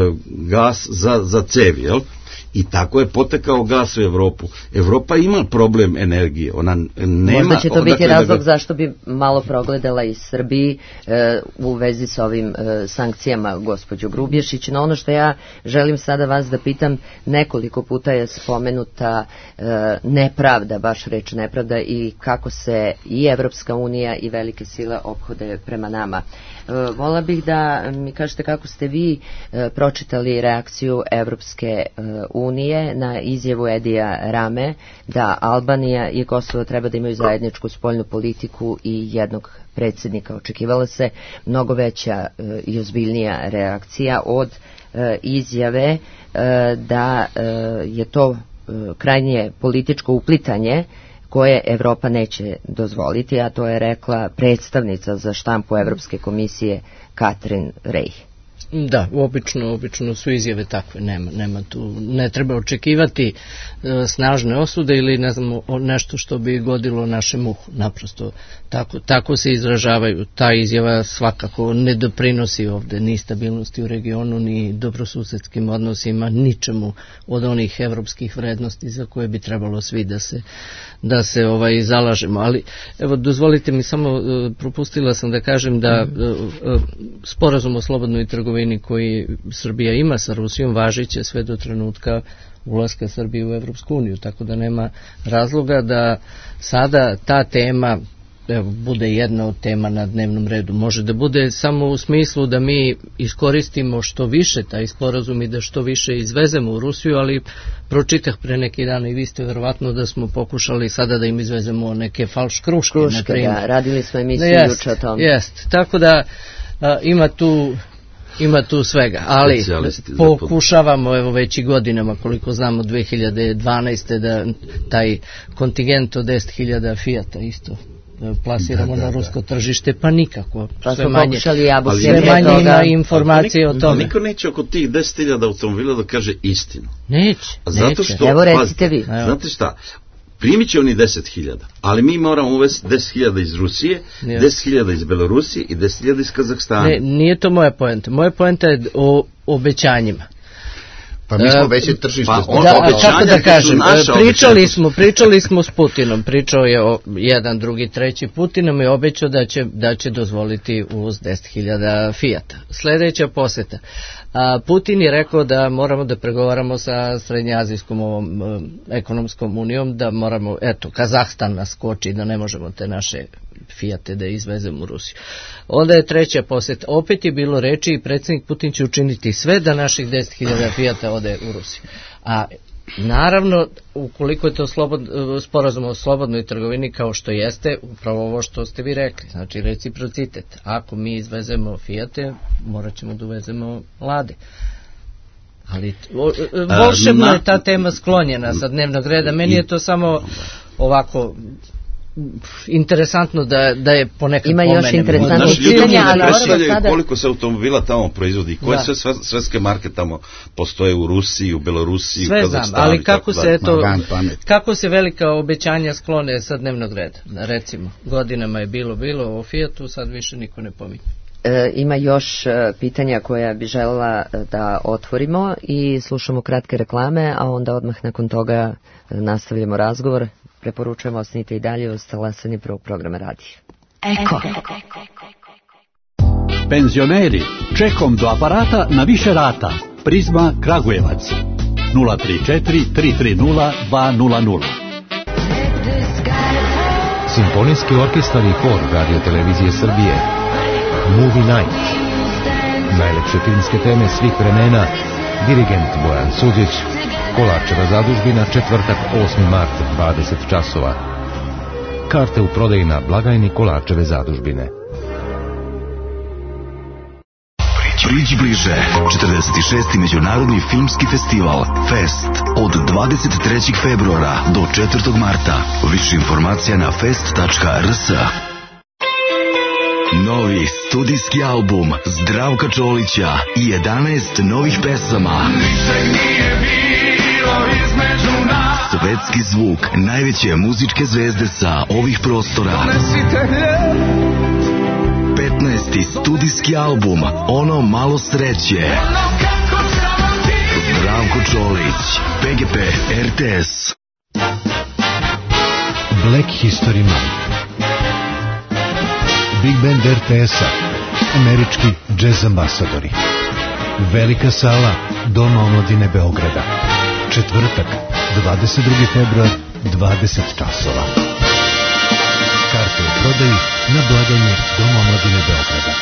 gas za, za cevi, jel? I tako je potekao gas u Evropu. Evropa ima problem energije. Ona nema, možda će to biti razlog da... zašto bi malo progledala i Srbiji e, u vezi s ovim e, sankcijama, gospođo Grubješić. No ono što ja želim sada vas da pitam, nekoliko puta je spomenuta e, nepravda, baš reč nepravda, i kako se i Evropska unija i velike sile ophode prema nama. E, vola bih da mi kažete kako ste vi e, pročitali reakciju Evropske e, unije na izjavu Edija Rame da Albanija i Kosovo treba da imaju zajedničku spoljnu politiku i jednog predsjednika. Očekivala se mnogo veća e, i ozbiljnija reakcija od e, izjave e, da e, je to e, krajnje političko uplitanje koje Evropa neće dozvoliti, a to je rekla predstavnica za štampu Evropske komisije Katrin Rej. Da, obično, obično su izjave takve, nema, nema tu, ne treba očekivati e, snažne osude ili ne znam, nešto što bi godilo našem uhu, naprosto tako, tako se izražavaju. Ta izjava svakako ne doprinosi ovde ni stabilnosti u regionu, ni dobrosusedskim odnosima, ničemu od onih evropskih vrednosti za koje bi trebalo svi da se, da se ovaj, zalažemo. Ali evo, dozvolite mi samo, e, propustila sam da kažem da e, e, sporazum o slobodnoj trgovini koji Srbija ima sa Rusijom važiće sve do trenutka ulaska Srbije u Evropsku uniju, tako da nema razloga da sada ta tema evo, bude jedna od tema na dnevnom redu. Može da bude samo u smislu da mi iskoristimo što više taj sporazum i da što više izvezemo u Rusiju, ali pročitah pre neki dan i vi ste verovatno da smo pokušali sada da im izvezemo neke falš kruške. Kruške, da, radili smo emisiju da, juče o tom. Jest, tako da a, ima tu Ima tu svega, ali pokušavamo evo već i godinama, koliko znamo, dve hiljade dvanaeste da taj kontingent od deset hiljada Fijata isto plasiramo da, da, na rusko tržište, pa nikako. Pa sve smo manje, pokušali jabuke sve manje ima informacije o tome. Niko neće oko tih deset hiljada automobila da kaže istinu. Neće, Zato neće. što, Evo recite vi. Pa, znate šta, primit će oni deset hiljada, ali mi moramo uvesti deset hiljada iz Rusije, Nije. deset hiljada iz Belorusije i deset hiljada iz Kazahstana. Ne, nije to moja poenta. Moja poenta je o obećanjima. Pa mi smo veće tržište. Pa, smo- on- Da, obećanja kako da to su kažem, naša pričali obećanja. smo, pričali smo s Putinom, pričao je o jedan, drugi, treći Putin nam je obećao da će, da će dozvoliti uvoz deset hiljada Fijata. Sledeća poseta. A, Putin je rekao da moramo da pregovaramo sa Srednjeazijskom ovom um, ekonomskom unijom, da moramo, eto, Kazahstan nas koči, da ne možemo te naše Fijate da izvezemo u Rusiju. Onda je treća poseta. Opet je bilo reči i predsjednik Putin će učiniti sve da naših deset hiljada Fijata ode u Rusiju. A naravno, ukoliko je to slobod, sporazum o slobodnoj trgovini kao što jeste, upravo ovo što ste vi rekli, znači reciprocitet. Ako mi izvezemo Fijate, morat ćemo da uvezemo Lade. Ali o, volšebno na- je ta tema sklonjena sa dnevnog reda. Meni je to samo ovako interesantno da, da je ponekad Ima još pomenemo. interesantno Naši ljudi pitanja, ne ali moramo predstavljaju sada- koliko se automobila tamo proizvodi, koje Da. sve sve- svetske marke tamo postoje u Rusiji, u Belorusiji, Sve u znam, Kazahstanu. ali i kako tako se dalje. eto, Ma, van pamet. kako se velika obećanja sklone sa dnevnog reda. Recimo, godinama je bilo bilo o Fijatu, sad više niko ne pominje. E, ima još e, pitanja koja bi želela e, da otvorimo i slušamo kratke reklame, a onda odmah nakon toga e, nastavljamo razgovor. Preporučujemo ostanite i dalje uz talasanje prvog programa radija. Eko. Penzioneri, čekom do aparata na više rata. Prizma Kragujevac. nula tri četiri tri tri nula dva nula nula. Simfonijski orkestar i hor Radio Televizije Srbije. Movie Night. Najlepše filmske teme svih vremena. Dirigent Bojan Suđić. Kolarčeva zadužbina, četvrtak osmi mart, dvadeset časova. Karte u prodaji na blagajni Kolarčeve zadužbine. Priđi bliže, četrdeset šesti Međunarodni filmski festival Fest od dvadeset trećeg februara do četvrtog marta. Više informacija na fest tačka r s. Novi studijski album Zdravka Čolića i jedanaest novih pesama. Svetski zvuk najveće muzičke zvezde sa ovih prostora. petnaesti studijski album Ono malo sreće. Zdravko Čolić, P G P R T S. Black History Month. Big Band R T S-a. Američki džez ambasadori. Velika sala Doma omladine Beograda. Četvrtak, dvadeset drugi februar, dvadeset časova. Karte u prodaji na blagajni Doma omladine Beograda.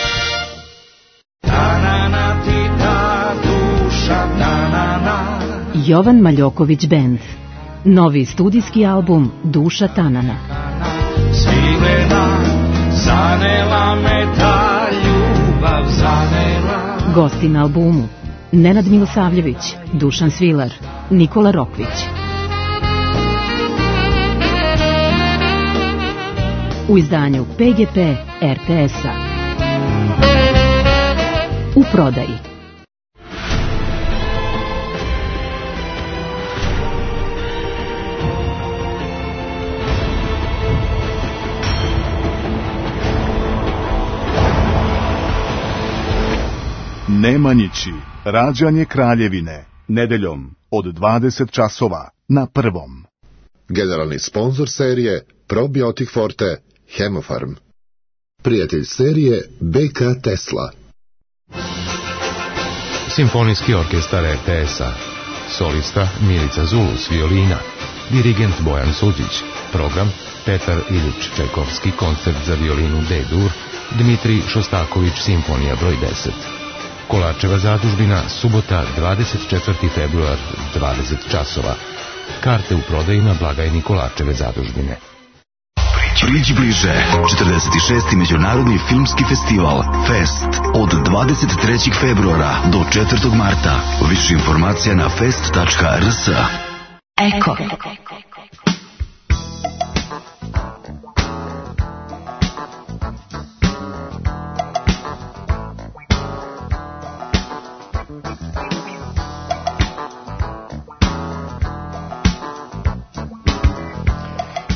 Jovan Maljoković Band. Novi studijski album Duša Tanana. Svilena, zanela me ta ljubav, zanela. Gosti na albumu Nenad Milosavljević, Dušan Svilar, Nikola Rokvić. U izdanju P G P R T S-a. U prodaji. Nemanjići, rađanje kraljevine, nedeljom od dvadeset časova na prvom. Generalni sponzor serije Probiotik Forte Hemofarm. Prijatelj serije B K Tesla. Simfonijski orkestar R T S-a. Solista Milica Zulus, violina. Dirigent Bojan Suđić. Program Petar Ilić Čajkovski, koncert za violinu D-dur. Dmitrij Šostaković, simfonija broj deset. Kolarčeva zadužbina, subota, dvadeset četvrti februar, dvadeset časova. Karte u prodaji na blagajni Kolarčeve zadužbine. Priđi bliže, četrdeset šesti Međunarodni filmski festival Fest od dvadeset trećeg februara do četvrtog marta. Više informacija na fest tačka r s. Eko.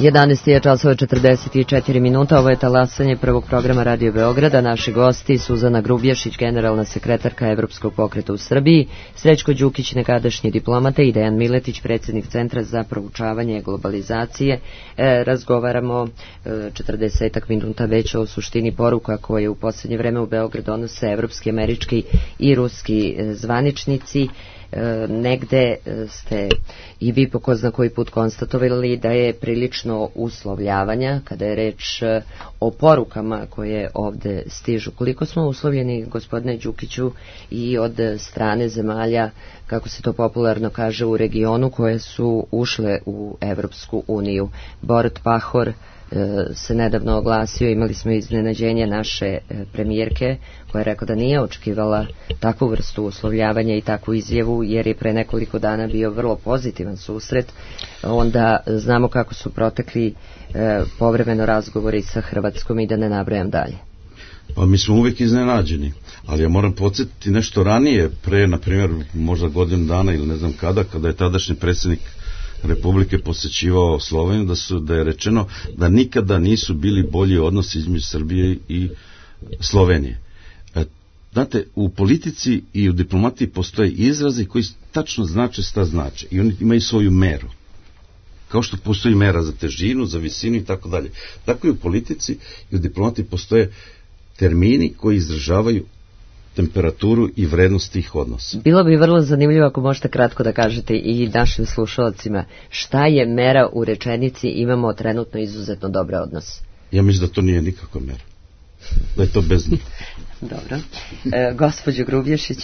jedanaest je časova četrdeset četiri minuta, ovo je talasanje prvog programa Radio Beograda. Naši gosti Suzana Grubješić, generalna sekretarka Evropskog pokreta u Srbiji, Srećko Đukić, nekadašnji diplomata, i Dejan Miletić, predsjednik Centra za proučavanje globalizacije. E, razgovaramo e, četrdesetak minuta već o suštini poruka koje u posljednje vreme u Beograd donose evropski, američki i ruski e, zvaničnici. E, negde ste i vi po ko zna koji put konstatovali da je prilično uslovljavanja kada je reč o porukama koje ovde stižu. Koliko smo uslovljeni, gospodine Đukiću, i od strane zemalja, kako se to popularno kaže, u regionu koje su ušle u Evropsku uniju? Borut Pahor se nedavno oglasio, imali smo iznenađenje naše premijerke koja je rekla da nije očekivala takvu vrstu uslovljavanja i takvu izjavu, jer je pre nekoliko dana bio vrlo pozitivan susret. Onda znamo kako su protekli e, povremeno razgovori sa Hrvatskom i da ne nabrajam dalje. Pa mi smo uvijek iznenađeni, ali ja moram podsjetiti nešto ranije, pre, na primjer, možda godinu dana ili ne znam kada, kada je tadašnji predsjednik Republike posjećivao Sloveniju, da, su, da je rečeno da nikada nisu bili bolji odnosi između Srbije i Slovenije. E, znate, u politici i u diplomatiji postoje izrazi koji tačno znače šta znače i oni imaju svoju meru. Kao što postoji mera za težinu, za visinu i tako dalje. Tako i u politici i u diplomatiji postoje termini koji izražavaju temperaturu i vrednost tih odnosa. Bilo bi vrlo zanimljivo ako možete kratko da kažete i našim slušalcima šta je mera u rečenici imamo trenutno izuzetno dobre odnose. Ja mislim da to nije nikakva mera. Da je to beznije. Dobro. E, gospođo Grubješić,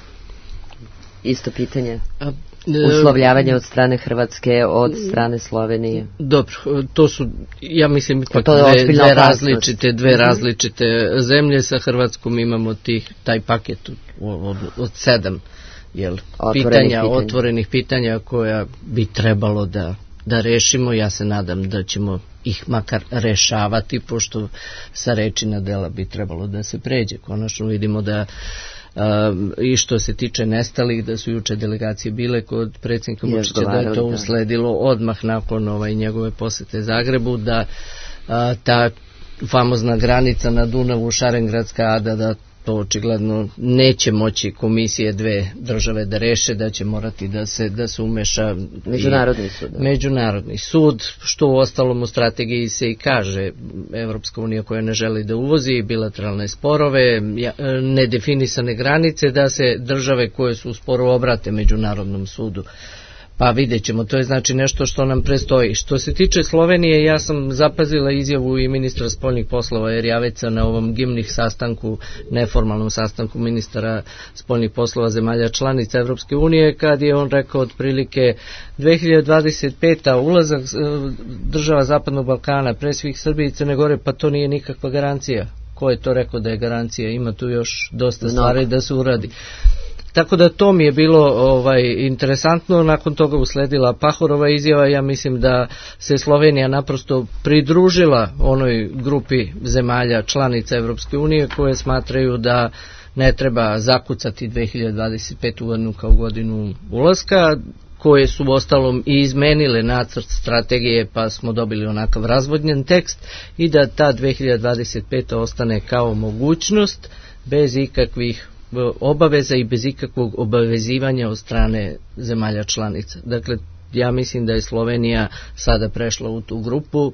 isto pitanje. Uslovljavanje od strane Hrvatske, od strane Slovenije. Dobro, to su, ja mislim, ipak dve, dve različite, dve različite zemlje. Sa Hrvatskom imamo tih, taj paket od, od sedam jel, otvorenih pitanja, pitanja, otvorenih pitanja koja bi trebalo da, da rešimo. Ja se nadam da ćemo ih makar rešavati, pošto sa reči na dela bi trebalo da se pređe. Konačno vidimo da Uh, i što se tiče nestalih, da su juče delegacije bile kod predsjednika Vučića, da je to usledilo odmah nakon ovaj njegove posete Zagrebu, da uh, ta famozna granica na Dunavu, Šarengradska ada, da to očigledno neće moći komisije dve države da reše, da će morati da se, da se umeša Međunarodni sud. Da. Međunarodni sud, što u ostalom u strategiji se i kaže. Evropska unija koja ne želi da uvozi bilateralne sporove, nedefinisane granice, da se države koje su u sporu obrate Međunarodnom sudu. Pa vidjet ćemo, to je znači nešto što nam prestoji. Što se tiče Slovenije, ja sam zapazila izjavu i ministra spoljnih poslova Erjaveca na ovom gimnih sastanku, neformalnom sastanku ministara spoljnih poslova zemalja članica Evropske unije, kad je on rekao otprilike dve hiljade dvadeset peta ulazak država Zapadnog Balkana, pre svih Srbije i Crne Gore, pa to nije nikakva garancija. Ko je to rekao da je garancija? Ima tu još dosta stvari da se uradi. Tako da to mi je bilo ovaj interesantno. Nakon toga usledila Pahorova izjava. Ja mislim da se Slovenija naprosto pridružila onoj grupi zemalja članica Evropske unije koje smatraju da ne treba zakucati dve hiljade dvadeset petu godinu kao godinu ulaska, koje su u ostalom i izmenile nacrt strategije, pa smo dobili onakav razvodnjen tekst, i da ta dve hiljade dvadeset peta ostane kao mogućnost bez ikakvih obaveza i bez ikakvog obavezivanja od strane zemalja članica. Dakle, ja mislim da je Slovenija sada prešla u tu grupu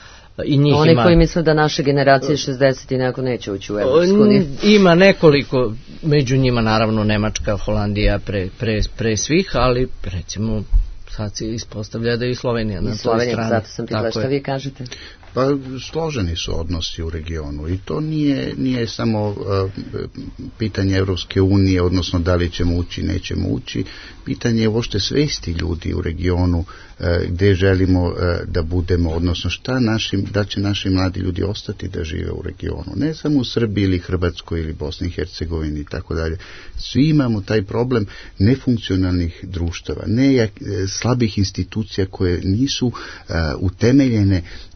i njih Oni ima... koji misle da naše generacije šezdeset i neko neće ući u Evropsku uniju. Ima nekoliko, među njima naravno Nemačka, Holandija pre, pre, pre svih, ali recimo sad se ispostavlja da je i Slovenija na toj strani. Zato sam pitala šta vi kažete. Pa složeni su odnosi u regionu i to nije, nije samo uh, pitanje Evropske unije, odnosno da li ćemo ući, nećemo ući. Pitanje je uopšte svesti ljudi u regionu, uh, gde želimo uh, da budemo, odnosno šta našim, da će naši mladi ljudi ostati da žive u regionu. Ne samo u Srbiji ili Hrvatskoj ili Bosni i Hercegovini i tako dalje. Svi imamo taj problem nefunkcionalnih društava, ne slabih institucija koje nisu uh, utemeljene u nekoj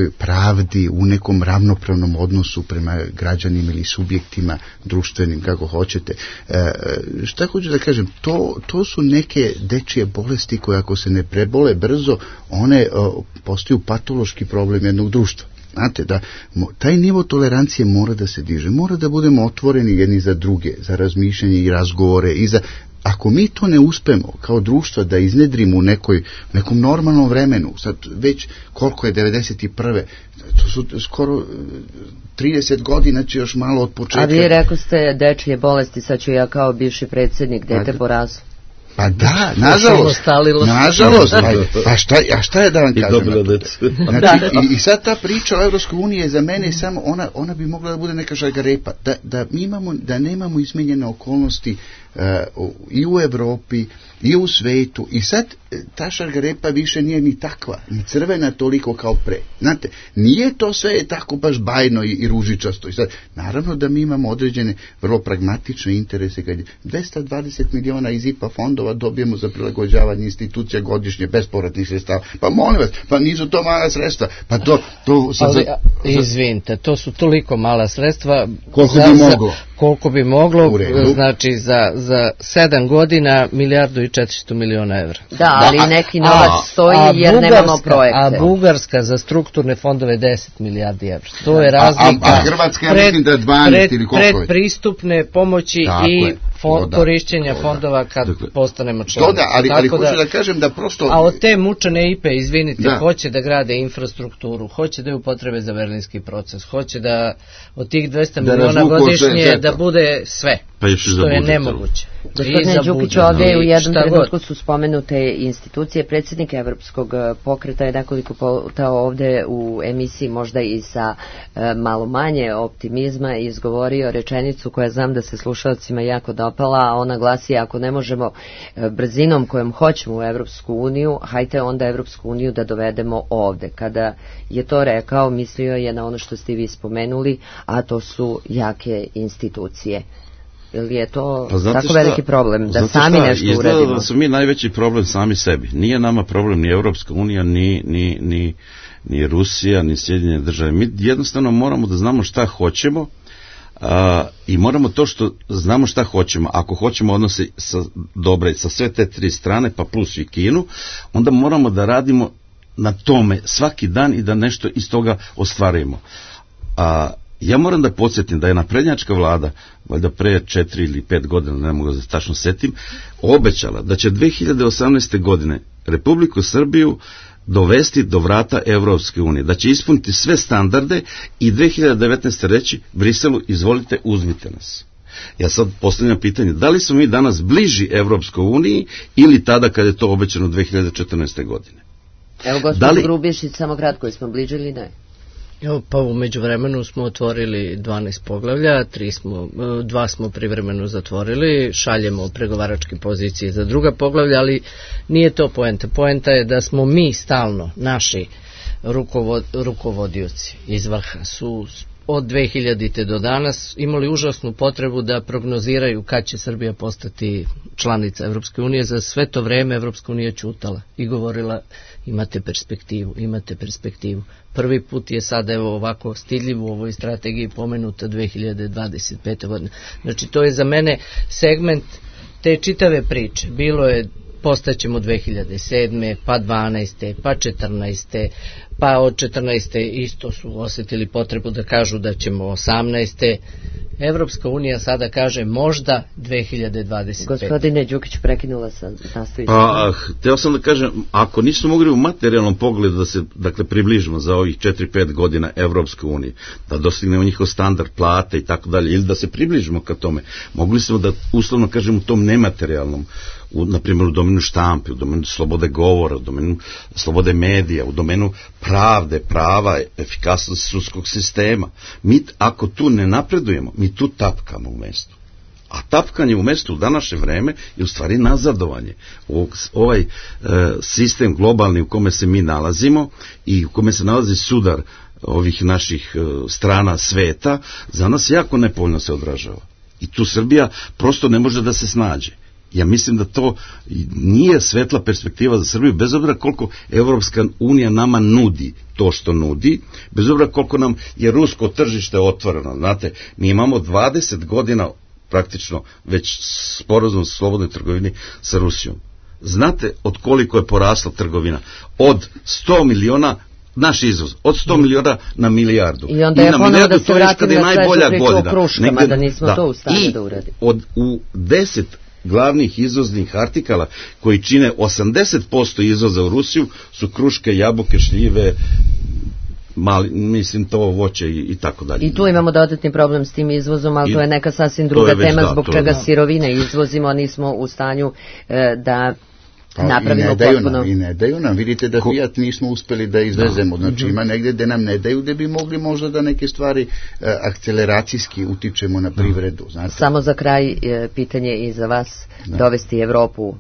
nekoj pravdi, u nekom ravnopravnom odnosu prema građanima ili subjektima društvenim, kako hoćete. E, šta hoću da kažem, to, to su neke dečije bolesti koje ako se ne prebole brzo, one o, postaju patološki problem jednog društva. Znate, da taj nivo tolerancije mora da se diže, mora da budemo otvoreni jedni za druge, za razmišljanje i razgovore i za... Ako mi to ne uspemo kao društvo da iznedrimo u nekoj, nekom normalnom vremenu, sad već koliko je devedeset prve to su skoro trideset godina, će još malo od početka. A vi rekao ste dečije bolesti, sad ću ja kao bivši predsjednik dete porazu. Pa da, nažalost, nažalost, pa, pa šta, a šta je da vam kažem? Znači, i, i sad ta priča o Evropskoj uniji je za mene samo, ona, ona bi mogla da bude neka žagarepa, da, da, mi imamo, da nemamo izmenjene okolnosti uh, i u Evropi, i u svetu, i sad ta šargarepa više nije ni takva, ni crvena toliko kao pre. Znate, nije to sve tako baš bajno i, i ružičasto. I sad, naravno da mi imamo određene vrlo pragmatične interese, kad je dvesta dvadeset miliona iz I P A fondova dobijemo za prilagođavanje institucija godišnje bespovratnih sredstava. Pa molim vas, pa nisu to mala sredstva. Pa to, to sad, ali, izvinite, to su toliko mala sredstva. Koliko za, bi moglo? Za, koliko bi moglo, znači za, za sedam godina milijardu i četiristo miliona evra. Da, ali da, neki novac a, stoji a jer Bugarska, nemamo projekte. A Bugarska za strukturne fondove deset milijardi evra. To je razlika. A, a, a Hrvatska ja mislim da je dvanaest ili koliko je. Predpristupne pomoći tako i fond, da, korišćenja da, fondova kad dakle, postanemo članovi. Da, ali, ali hoću da, da kažem da prosto... A od te mučene I P A, izvinite, da. Hoće da grade infrastrukturu, hoće da je upotrebe za berlinski proces, hoće da od tih dvesta da miliona godišnje da bude sve, pa što je nemoguće. Gospodine Đukić, ovdje u jednom trenutku su spomenute institucije. Predsjednik Evropskog pokreta je nekoliko puta ovdje u emisiji, možda i sa e, malo manje optimizma, izgovorio rečenicu koja znam da se slušalcima jako dopala, a ona glasi: ako ne možemo e, brzinom kojom hoćemo u Evropsku uniju, hajte onda Evropsku uniju da dovedemo ovdje. Kada je to rekao, mislio je na ono što ste vi spomenuli, a to su jake institucije. Ili je to pa tako šta, veliki problem da sami šta, nešto uradimo? Izgleda da su mi najveći problem sami sebi. Nije nama problem ni Evropska unija, ni, ni, ni, ni Rusija, ni Sjedinjene države. Mi jednostavno moramo da znamo šta hoćemo a, i moramo to što znamo šta hoćemo. Ako hoćemo odnose sa, dobre sa sve te tri strane, pa plus i Kinu, onda moramo da radimo na tome svaki dan i da nešto iz toga ostvarimo. A ja moram da podsjetim da je naprednjačka vlada, valjda pre četiri ili pet godina, ne mogu da se tačno setim, obećala da će dve hiljade osamnaeste. godine Republiku Srbiju dovesti do vrata Evropske unije, da će ispuniti sve standarde i dve hiljade devetnaeste. reći Briselu, izvolite, uzmite nas. Ja sad postavljam pitanje, da li smo mi danas bliži Evropskoj uniji ili tada kad je to obećano dve hiljade četrnaeste. godine? Evo, gospodin li... Grubišić, samo kratko, smo bliži ili ne? Evo, pa u međuvremenu smo otvorili dvanaest poglavlja, tri smo, dva smo privremeno zatvorili, šaljemo pregovaračke pozicije za druga poglavlja, ali nije to poenta. Poenta je da smo mi stalno, naši rukovod, rukovodioci iz vrha su od dve hiljadite. do danas imali užasnu potrebu da prognoziraju kad će Srbija postati članica Evropske unije. Za sve to vreme Evropska unija ćutala i govorila imate perspektivu, imate perspektivu. Prvi put je sada evo ovako stidljivo u ovoj strategiji pomenuta dve hiljade dvadeset pete. godine. Znači to je za mene segment te čitave priče. Bilo je postaćemo dve hiljade sedme. pa dvanaeste. pa četrnaeste. pa od četrnaeste. isto su osjetili potrebu da kažu da ćemo osamnaeste. Evropska unija sada kaže možda dve hiljade dvadeset pete. Gospodine Đukić, prekinula sam, nastaviti. Pa, hteo sam da kažem, ako nismo mogli u materijalnom pogledu da se, dakle, približimo za ovih četiri pet godina Evropske unije, da dostignemo njihov standard plate i tako dalje, ili da se približimo ka tome, mogli smo da, uslovno kažem, u tom nematerijalnom, u, na primjer u domenu štampe, u domenu slobode govora, u domenu slobode medija, u domenu pravde, prava, efikasnosti sudskog sistema. Mi, ako tu ne napredujemo, mi tu tapkamo u mestu. A tapkanje u mestu u današnje vreme je u stvari nazadovanje. Ovaj e, sistem globalni u kome se mi nalazimo i u kome se nalazi sudar ovih naših e, strana sveta, za nas jako nepovoljno se odražava. I tu Srbija prosto ne može da se snađe. Ja mislim da to nije svetla perspektiva za Srbiju, bez obzira koliko Evropska unija nama nudi to što nudi, bez obzira koliko nam je rusko tržište otvoreno. Znate, mi imamo dvadeset godina praktično već sporazum o slobodnoj trgovini sa Rusijom. Znate od koliko je porasla trgovina? Od sto miliona naš izvoz, od sto miliona na milijardu. I onda je ponovno da se vratim na svežu priču o kruškama, negde, da nismo da, to u stanju da uradimo. Od, u deset glavnih izvoznih artikala koji čine osamdeset posto izvoza u Rusiju su kruške, jabuke, šljive, mali, mislim to voće i, i tako dalje. I tu imamo dodatni problem s tim izvozom, ali I, to je neka sasvim druga tema već, zbog da, čega je, sirovine izvozimo, a nismo u stanju e, da napravimo i ne daju potpuno. Nam, I ne daju nam, vidite da Fiat nismo uspeli da izvezemo, da. Znači ima negde da nam ne daju da bi mogli možda da neke stvari e, akceleracijski utičemo na privredu. Znate? Samo za kraj e, pitanje i za vas, da. Dovesti Evropu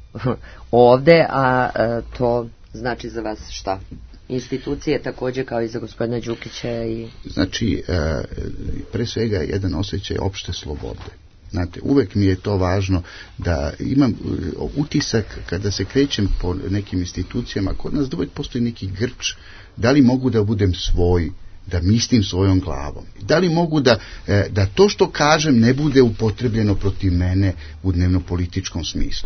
ovde, a e, to znači za vas šta? Institucije takođe kao i za gospodina Đukića i... Znači, e, pre svega jedan osjećaj opšte slobode. Znate, uvek mi je to važno da imam utisak kada se krećem po nekim institucijama, kod nas da uvek postoji neki grč, da li mogu da budem svoj, da mislim svojom glavom. Da li mogu da, da to što kažem ne bude upotrebljeno protiv mene u dnevno-političkom smislu.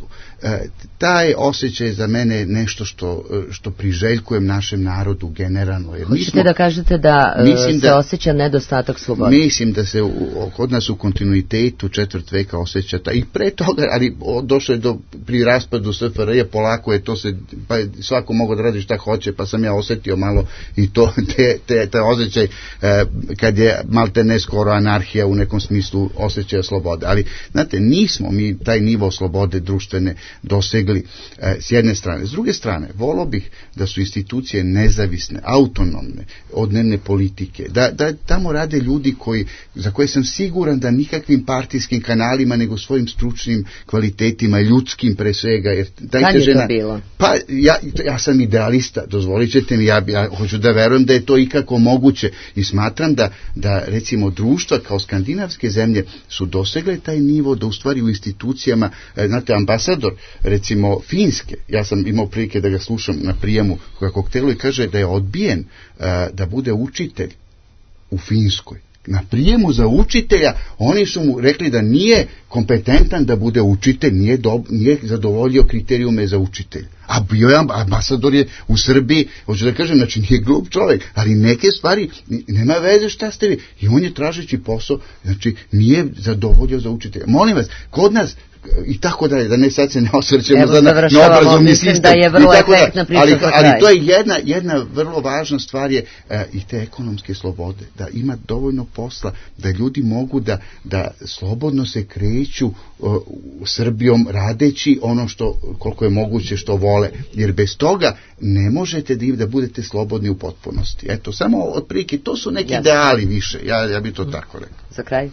Taj osjećaj za mene je nešto što, što priželjkujem našem narodu generalno. Jer Hoćete smo, da kažete da se da, osjeća nedostatak slobode? Mislim da se u, kod nas u kontinuitetu četvrt veka osjeća ta, i pre toga, ali došlo je do pri raspadu S F R J, polako je to se, pa svako mogo da radi šta hoće, pa sam ja osetio malo i to, te, te, te osjećaj kad je malte ne skoro anarhija u nekom smislu osjećaja slobode. Ali, znate, nismo mi taj nivo slobode društvene dosegli s jedne strane. S druge strane, volio bih da su institucije nezavisne, autonomne od dnevne politike, da, da tamo rade ljudi koji, za koje sam siguran da nikakvim partijskim kanalima, nego svojim stručnim kvalitetima, ljudskim pre svega. Jer kad je žena, to bilo? Pa, ja, ja sam idealista, dozvolit ćete mi, ja, ja hoću da verujem da je to ikako moguće i smatram da, da recimo društva kao skandinavske zemlje su dosegle taj nivo da u stvari u institucijama, znate, ambasador recimo Finske, ja sam imao prilike da ga slušam na prijemu koja koktelu i kaže da je odbijen uh, da bude učitelj u Finskoj. Na prijemu za učitelja oni su mu rekli da nije kompetentan da bude učitelj, nije, do, nije zadovoljio kriterijume za učitelj. A bio je ambasador je u Srbiji, hoću da kažem, znači nije glup čovjek, ali neke stvari, nema veze šta ste vi. I on je tražeći posao, znači nije zadovoljio za učitelja. Molim vas, kod nas, i tako dalje, da ne sad se ne osvrćemo za na, na obrazovni sistem. Da je vrlo efektna priča ali, ali to je jedna, jedna vrlo važna stvar je uh, i te ekonomske slobode, da ima dovoljno posla, da ljudi mogu da, da slobodno se kreću uh, Srbijom radeći ono što, koliko je moguće što vole, jer bez toga ne možete da, da budete slobodni u potpunosti. Eto, samo otprilike, to su neki Jasne. ideali više, ja, ja bi to tako rekao. Za kraj?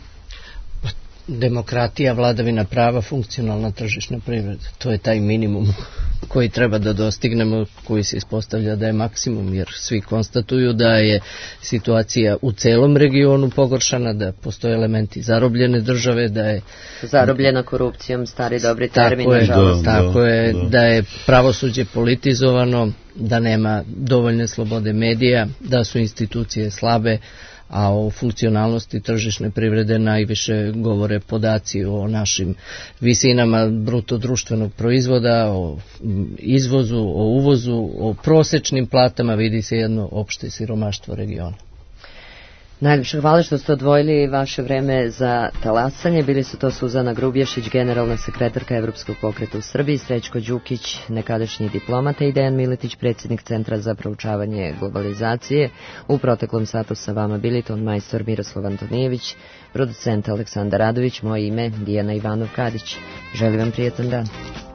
Demokratija, vladavina prava, funkcionalna tržišna privreda. To je taj minimum koji treba da dostignemo, koji se ispostavlja da je maksimum, jer svi konstatuju da je situacija u celom regionu pogoršana, da postoje elementi zarobljene države, da je zarobljena korupcijom, stari dobri termin, tako je, nažalost. Da, tako da, je, da. da je pravosuđe politizovano, da nema dovoljne slobode medija, da su institucije slabe, a o funkcionalnosti tržišne privrede najviše govore podaci o našim visinama bruto društvenog proizvoda, o izvozu, o uvozu, o prosečnim platama, vidi se jedno opšte siromaštvo regiona. Najljepše hvala što ste odvojili vaše vreme za talasanje. Bili su to Suzana Grubješić, generalna sekretarka Evropskog pokreta u Srbiji, Srećko Đukić, nekadašnji diplomata, i Dejan Miletić, predsjednik Centra za proučavanje globalizacije. U proteklom satu sa vama bili ton majstor Miroslav Antonijević, producent Aleksandar Radović, moje ime Dijana Ivanov-Kadić. Želim vam prijetan dan.